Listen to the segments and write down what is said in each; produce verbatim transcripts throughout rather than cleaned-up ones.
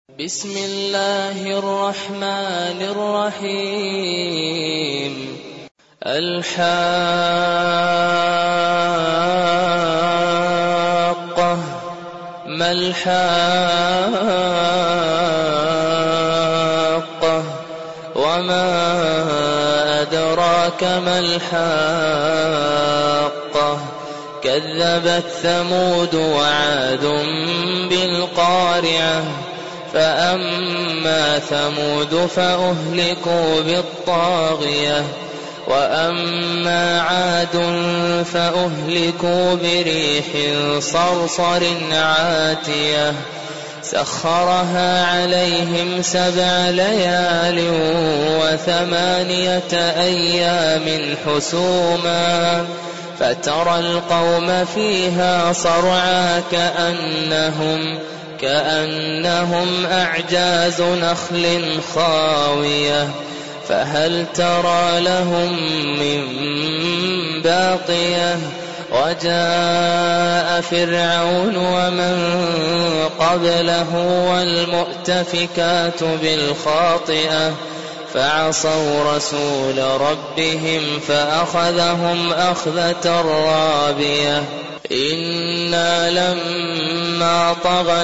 بسم الله الرحمن الرحيم. الحاقة ما الحاقة وما أدراك ما الحاقة كذبت ثمود وعاد بالقارعة فأما ثمود فأهلكوا بالطاغية وأما عاد فأهلكوا بريح صرصر عاتية سخرها عليهم سبع ليال وثمانية أيام حسوما فترى القوم فيها صرعى كأنهم كأنهم أعجاز نخل خاوية فهل ترى لهم من باقية وجاء فرعون ومن قبله والمؤتفكات بالخاطئة فعصوا رسول ربهم فأخذهم أخذة رابية إنا لما طغى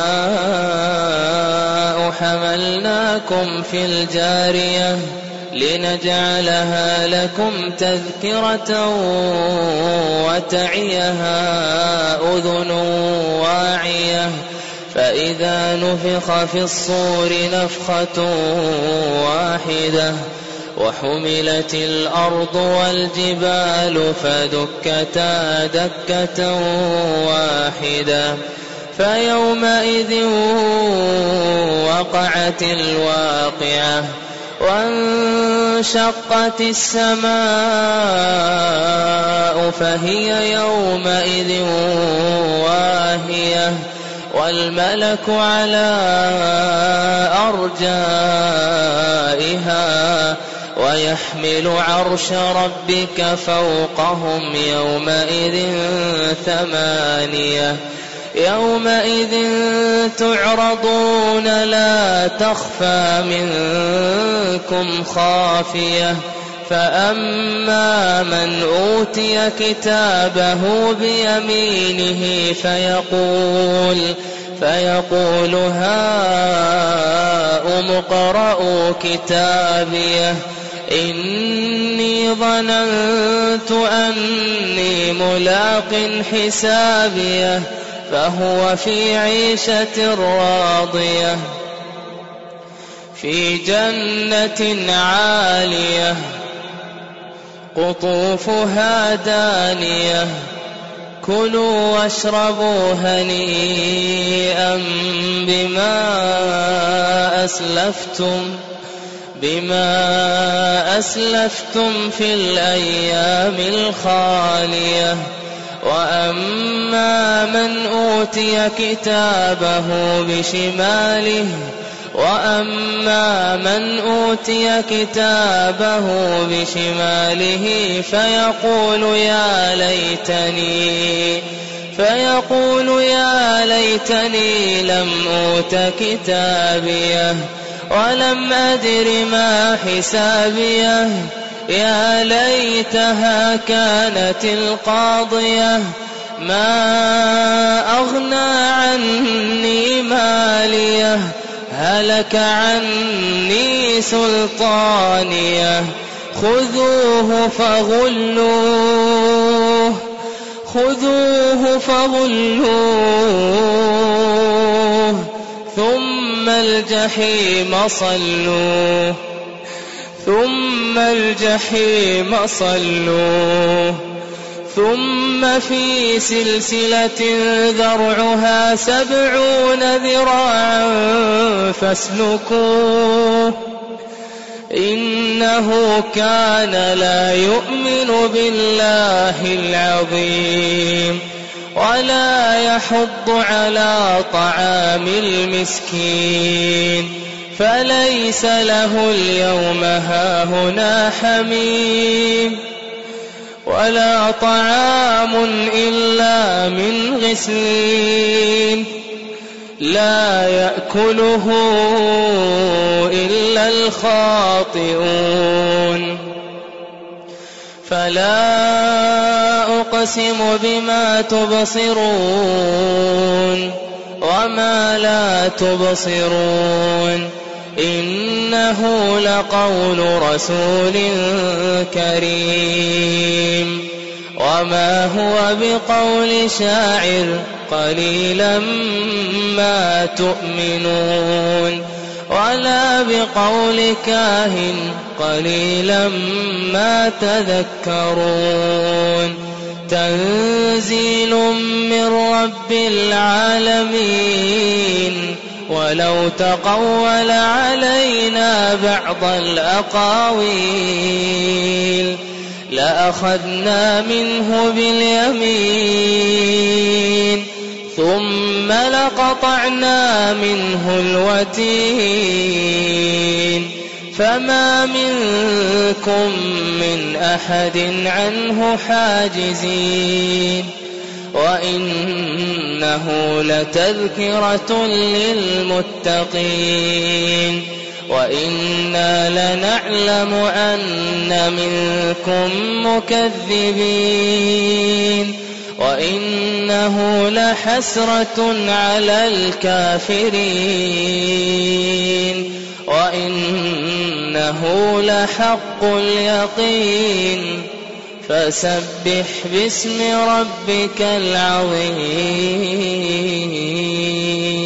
الماء حملناكم في الجارية لنجعلها لكم تذكرة وتعيها أذن واعية فإذا نفخ في الصور نفخة واحدة وحملت الأرض والجبال فدكتا دكة واحدة فيومئذ وقعت الواقعة وانشقت السماء فهي يومئذ واهية والملك على أرجائها ويحمل عرش ربك فوقهم يومئذ ثمانية يومئذ تعرضون لا تخفى منكم خافية فأما من أوتي كتابه بيمينه فيقول فيقول هاؤم اقرءوا كتابيه إني ظننت أني ملاق حسابيه فهو في عيشة راضية في جنة عالية قطوفها دانية كلوا واشربوا هنيئا بما أسلفتم بما أسلفتم في الأيام الخالية وأما من أوتي كتابه بشماله وأما من أوتي كتابه بشماله فيقول يا ليتني فيقول يا ليتني لم أوت كتابيه ولم أدر ما حسابيه يا ليتها كانت القاضية ما أغنى عني ماليه هلك عني سلطانيه خذوه فغلوه خذوه فغلوه ثم الجحيم صلوه ثم الجحيم صلوه ثم في سلسلة ذرعها سبعون ذراعا فاسلكوه إنه كان لا يؤمن بالله العظيم ولا يحض على طعام المسكين فليس له اليوم هاهنا حميم ولا طعام إلا من غسلين لا يأكله إلا الخاطئون فلا أقسم بما تبصرون وما لا تبصرون إنه لقول رسول كريم وما هو بقول شاعر قليلا ما تؤمنون ولا بقول كاهن قليلا ما تذكرون تنزيل من رب العالمين ولو تقول علينا بعض الأقاويل لأخذنا منه باليمين ثم لقطعنا منه الوتين فما منكم من أحد عنه حاجزين وإنه لتذكرة للمتقين وإنا لنعلم أن منكم مكذبين وإنه لحسرة على الكافرين وإنه لحق اليقين فسبح باسم ربك العظيم.